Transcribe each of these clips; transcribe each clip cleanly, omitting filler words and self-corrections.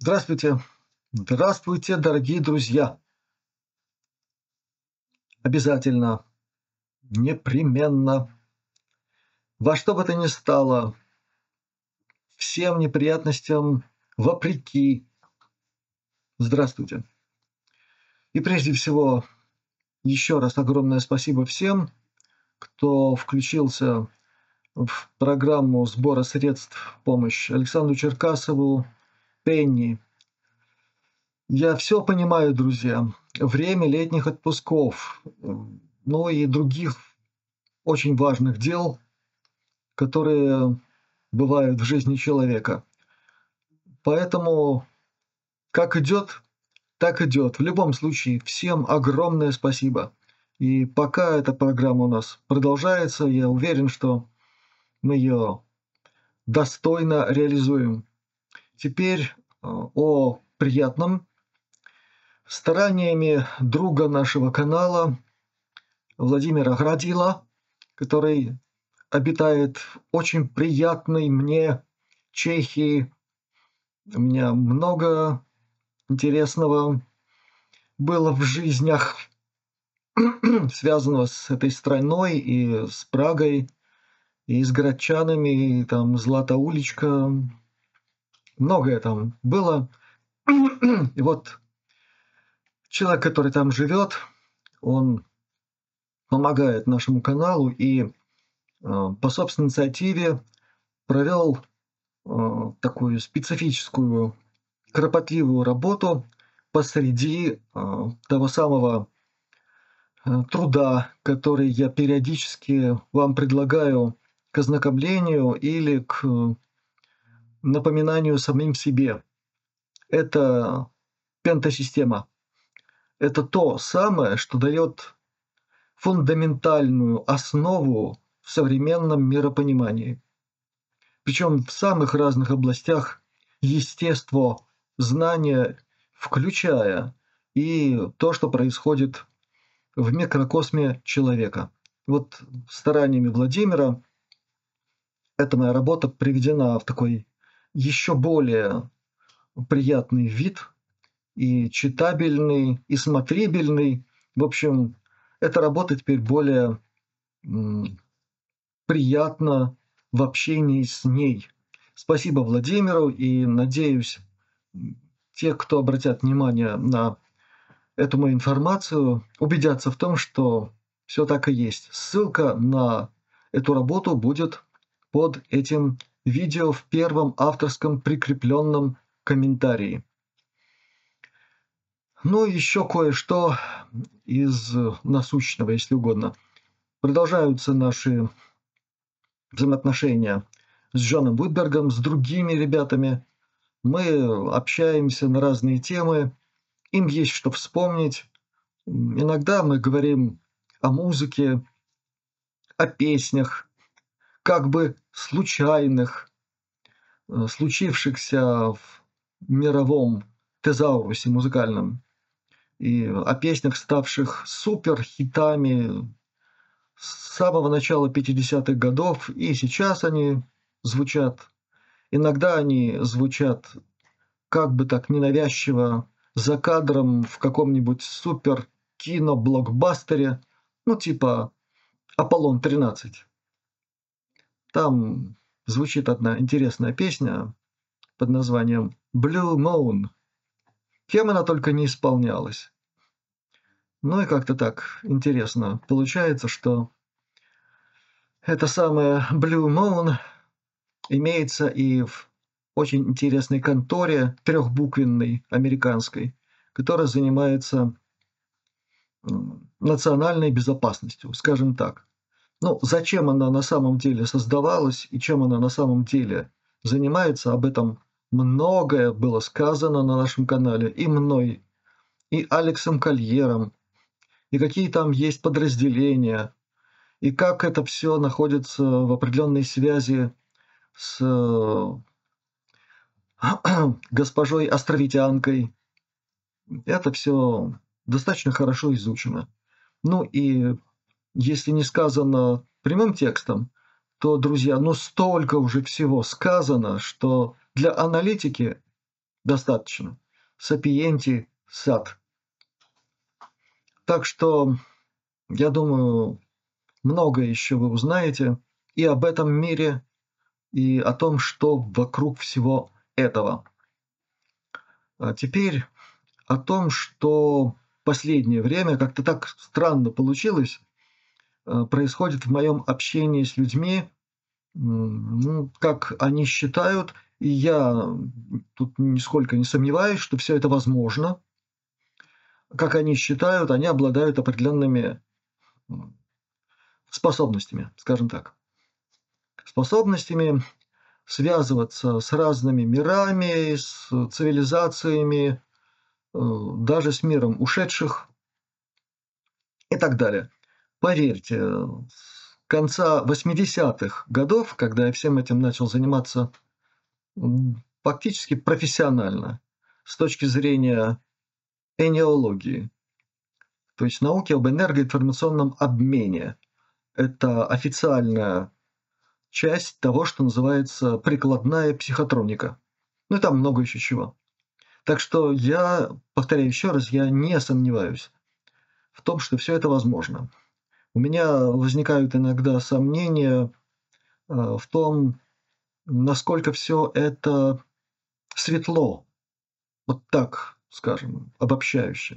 Здравствуйте. Здравствуйте, дорогие друзья. Обязательно, непременно, во что бы то ни стало, всем неприятностям вопреки. Здравствуйте. И прежде всего, еще раз огромное спасибо всем, кто включился в программу сбора средств в помощь Александру Черкасову, Пенни. Я все понимаю, друзья. Время летних отпусков, ну и других очень важных дел, которые бывают в жизни человека. Поэтому как идет, так идет. В любом случае, всем огромное спасибо. И пока эта программа у нас продолжается, я уверен, что мы ее достойно реализуем. Теперь о приятном. Стараниями друга нашего канала Владимира Градила, который обитает в очень приятной мне Чехии. У меня много интересного было в жизнях, связанного с этой страной и с Прагой, и с гречанами, и там Златоуличка. Многое там было. И вот человек, который там живет, он помогает нашему каналу и по собственной инициативе провел такую специфическую, кропотливую работу посреди того самого труда, который я периодически вам предлагаю к ознакомлению или к напоминанию самим себе. Это пентасистема. Это то самое, что дает фундаментальную основу в современном миропонимании. Причем в самых разных областях естествознания, включая и то, что происходит в микрокосме человека. Вот стараниями Владимира эта моя работа приведена в такой еще более приятный вид, и читабельный, и смотрибельный. В общем, эта работа теперь более приятна в общении с ней. Спасибо Владимиру, и надеюсь, те, кто обратят внимание на эту мою информацию, убедятся в том, что все так и есть. Ссылка на эту работу будет под этим видео в первом авторском прикрепленном комментарии. Ну, еще кое-что из насущного, если угодно. Продолжаются наши взаимоотношения с Джоном Вудбергом, с другими ребятами. Мы общаемся на разные темы, им есть что вспомнить. Иногда мы говорим о музыке, о песнях, как бы случайных, случившихся в мировом тезаурусе музыкальном, и о песнях, ставших суперхитами с самого начала 50-х годов, и сейчас они звучат. Иногда они звучат как бы так ненавязчиво за кадром в каком-нибудь супер кино-блокбастере, ну типа «Аполлон-13». Там звучит одна интересная песня под названием «Blue Moon». Кем она только не исполнялась. Ну и как-то так интересно получается, что эта самая Blue Moon имеется и в очень интересной конторе трехбуквенной американской, которая занимается национальной безопасностью, скажем так. Ну, зачем она на самом деле создавалась и чем она на самом деле занимается, об этом многое было сказано на нашем канале и мной, и Алексом Кольером, и какие там есть подразделения, и как это все находится в определенной связи с госпожой островитянкой. Это все достаточно хорошо изучено. Ну и если не сказано прямым текстом, то, друзья, ну столько уже всего сказано, что для аналитики достаточно. Сапиенти сат. Так что, я думаю, многое еще вы узнаете и об этом мире, и о том, что вокруг всего этого. А теперь о том, что последнее время как-то так странно получилось, происходит в моем общении с людьми, ну, как они считают, и я тут нисколько не сомневаюсь, что все это возможно. Как они считают, они обладают определенными способностями, скажем так. Способностями связываться с разными мирами, с цивилизациями, даже с миром ушедших и так далее. Поверьте, с конца 80-х годов, когда я всем этим начал заниматься фактически профессионально, с точки зрения энеологии, то есть науки об энергоинформационном обмене. Это официальная часть того, что называется прикладная психотроника. Ну и там много еще чего. Так что я, повторяю еще раз, я не сомневаюсь в том, что все это возможно. У меня возникают иногда сомнения в том, насколько все это светло, вот так скажем, обобщающе.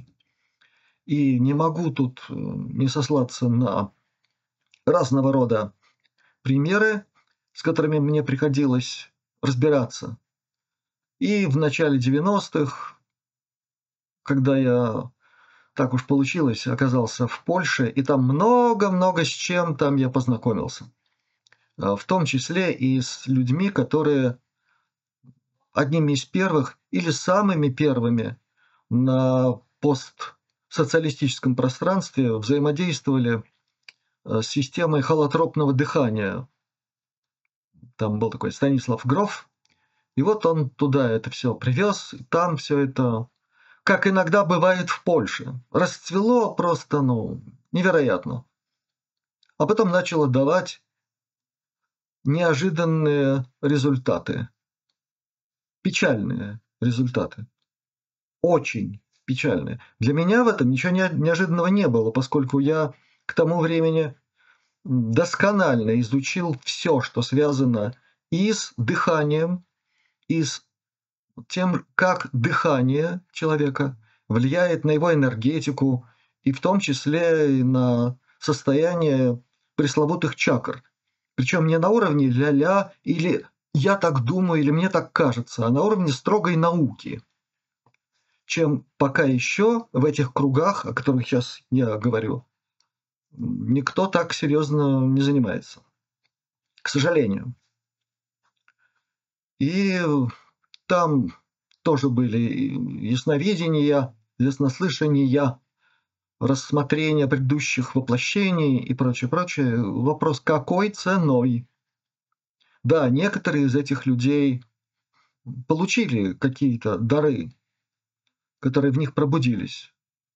И не могу тут не сослаться на разного рода примеры, с которыми мне приходилось разбираться. И в начале 90-х, когда я, так уж получилось, оказался в Польше, и там много-много с чем там я познакомился. В том числе и с людьми, которые одними из первых или самыми первыми на постсоциалистическом пространстве взаимодействовали с системой холотропного дыхания. Там был такой Станислав Гроф, и вот он туда это все привез, и там все это, как иногда бывает в Польше, расцвело просто, ну, невероятно. А потом начало давать неожиданные результаты, печальные результаты, очень печальные. Для меня в этом ничего неожиданного не было, поскольку я к тому времени досконально изучил все, что связано и с дыханием, и с тем, как дыхание человека влияет на его энергетику, и в том числе и на состояние пресловутых чакр. Причем не на уровне ля-ля или «я так думаю» или «мне так кажется», а на уровне строгой науки, чем пока еще в этих кругах, о которых сейчас я говорю, никто так серьезно не занимается, к сожалению. И там тоже были ясновидения, яснослышания, рассмотрение предыдущих воплощений и прочее, прочее. Вопрос, какой ценой? Да, некоторые из этих людей получили какие-то дары, которые в них пробудились.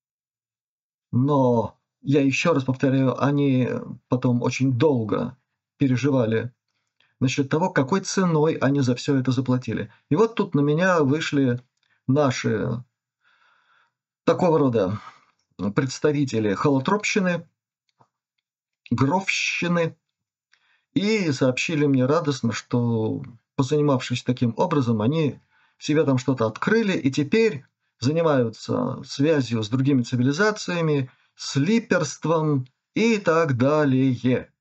Но, я еще раз повторяю, они потом очень долго переживали насчет того, какой ценой они за все это заплатили. И вот тут на меня вышли наши такого рода представители холотропщины, грофщины, и сообщили мне радостно, что, позанимавшись таким образом, они в себе там что-то открыли и теперь занимаются связью с другими цивилизациями, слиперством и так далее.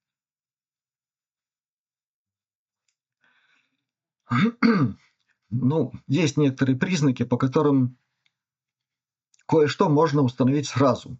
Ну, есть некоторые признаки, по которым кое-что можно установить сразу.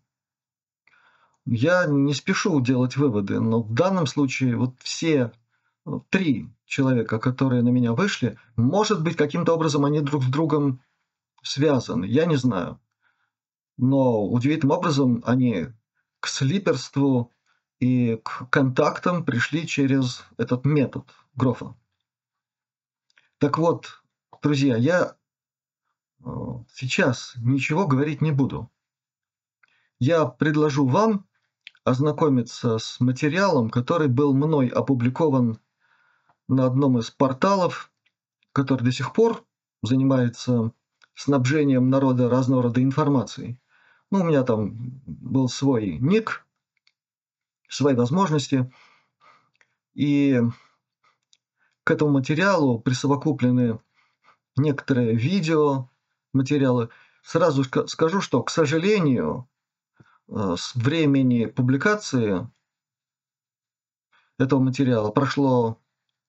Я не спешу делать выводы, но в данном случае вот все 3 человека, которые на меня вышли, может быть, каким-то образом они друг с другом связаны, я не знаю. Но удивительным образом они к слиперству и к контактам пришли через этот метод Грофа. Так вот, друзья, я сейчас ничего говорить не буду. Я предложу вам ознакомиться с материалом, который был мной опубликован на одном из порталов, который до сих пор занимается снабжением народа разного рода информацией. Ну, у меня там был свой ник, свои возможности, и к этому материалу присовокуплены некоторые видео материалы. Сразу скажу, что, к сожалению, с времени публикации этого материала прошло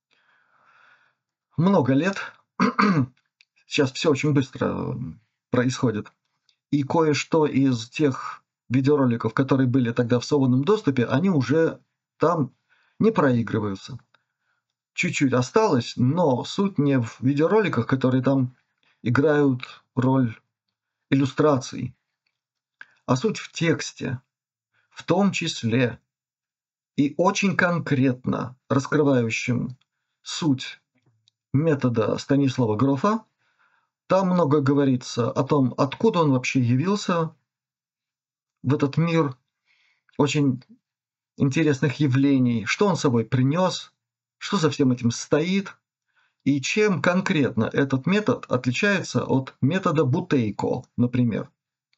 много лет. Сейчас все очень быстро происходит. И кое-что из тех видеороликов, которые были тогда в свободном доступе, они уже там не проигрываются. Чуть-чуть осталось, но суть не в видеороликах, которые там играют роль иллюстраций, а суть в тексте, в том числе и очень конкретно раскрывающем суть метода Станислава Грофа. Там много говорится о том, откуда он вообще явился в этот мир очень интересных явлений, что он с собой принес, что за всем этим стоит, и чем конкретно этот метод отличается от метода Бутейко, например,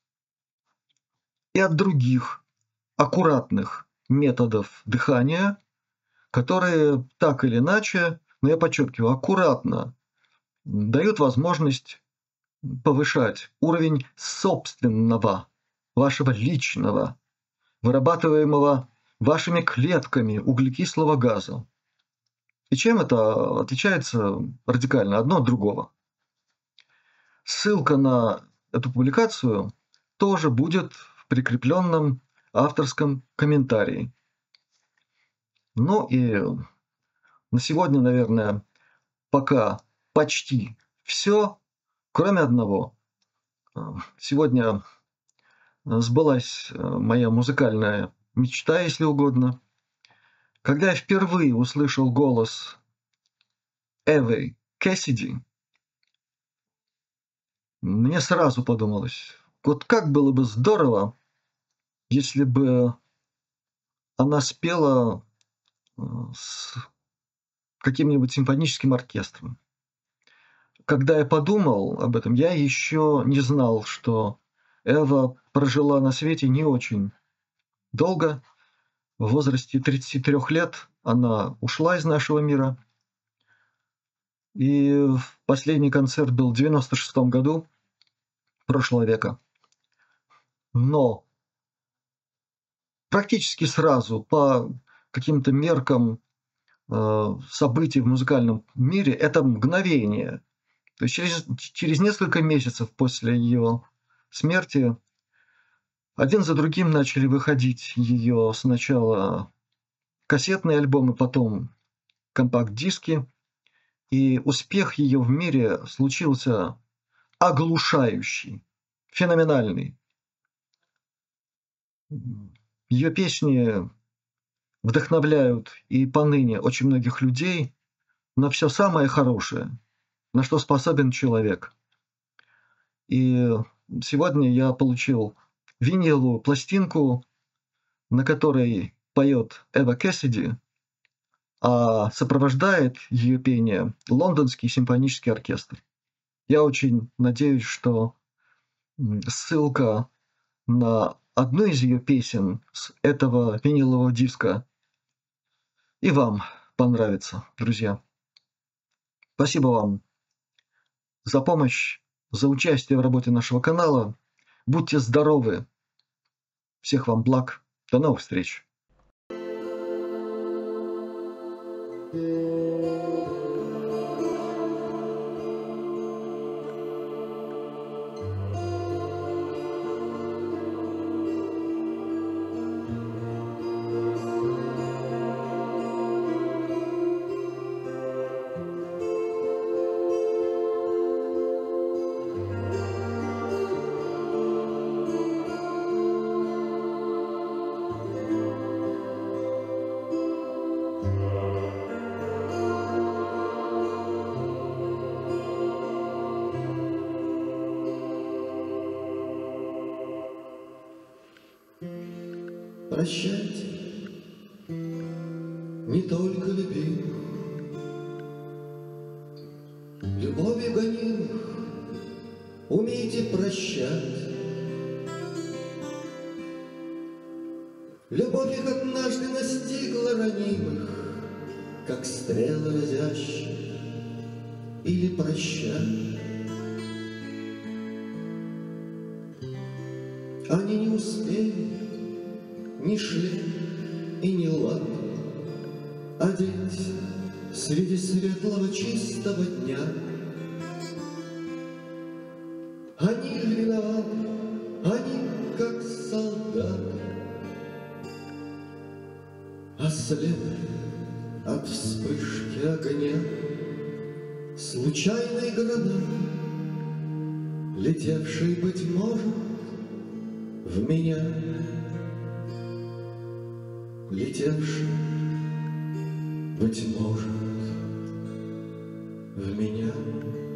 и от других аккуратных методов дыхания, которые так или иначе, но я подчеркиваю, аккуратно дают возможность повышать уровень собственного, вашего личного, вырабатываемого вашими клетками углекислого газа. И чем это отличается радикально одно от другого? Ссылка на эту публикацию тоже будет в прикрепленном авторском комментарии. Ну и на сегодня, наверное, пока почти все, кроме одного. Сегодня сбылась моя музыкальная мечта, если угодно. Когда я впервые услышал голос Эвы Кэссиди, мне сразу подумалось, вот как было бы здорово, если бы она спела с каким-нибудь симфоническим оркестром. Когда я подумал об этом, я еще не знал, что Эва прожила на свете не очень долго. В возрасте 33 лет она ушла из нашего мира. И последний концерт был в 96 году прошлого века. Но практически сразу по каким-то меркам событий в музыкальном мире это мгновение. То есть через несколько месяцев после ее смерти один за другим начали выходить ее сначала кассетные альбомы, потом компакт-диски. И успех ее в мире случился оглушающий, феноменальный. Ее песни вдохновляют и поныне очень многих людей на все самое хорошее, на что способен человек. И сегодня я получил виниловую пластинку, на которой поет Эва Кэссиди, а сопровождает ее пение Лондонский симфонический оркестр. Я очень надеюсь, что ссылка на одну из ее песен с этого винилового диска и вам понравится, друзья. Спасибо вам за помощь, за участие в работе нашего канала. Будьте здоровы. Всех вам благ. До новых встреч. Прощайте, не только любимых, любовью гонимых умейте прощать. Любовь их однажды настигла ранимых, как стрелы разящие, или прощать. Они не успели ни шлем и ни лад одеть среди светлого чистого дня. Они виноваты, они как солдаты, ослепли от вспышки огня случайной гранаты, летевшей, быть может, в меня, летевший, быть может, в меня.